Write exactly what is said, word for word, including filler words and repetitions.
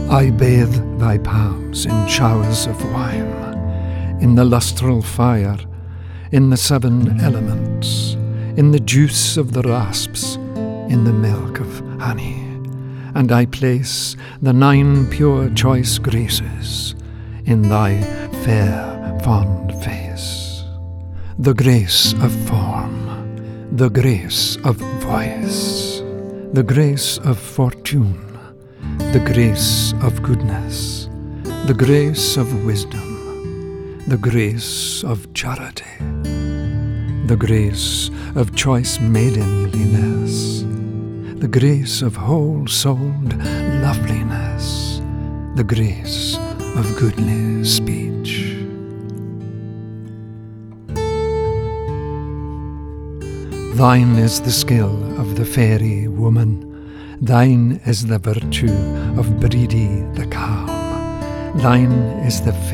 I bathe thy palms in showers of wine, in the lustral fire, in the seven elements, in the juice of the rasps, in the milk of honey. And I place the nine pure choice graces in thy fair fond face, the grace of form, the grace of voice, the grace of fortune, the grace of goodness, the grace of wisdom, the grace of charity, the grace of choice maidenliness, the grace of whole-souled loveliness, the grace of goodly speech. Thine is the skill of the fairy woman, thine is the virtue of Breedy the calm, thine is the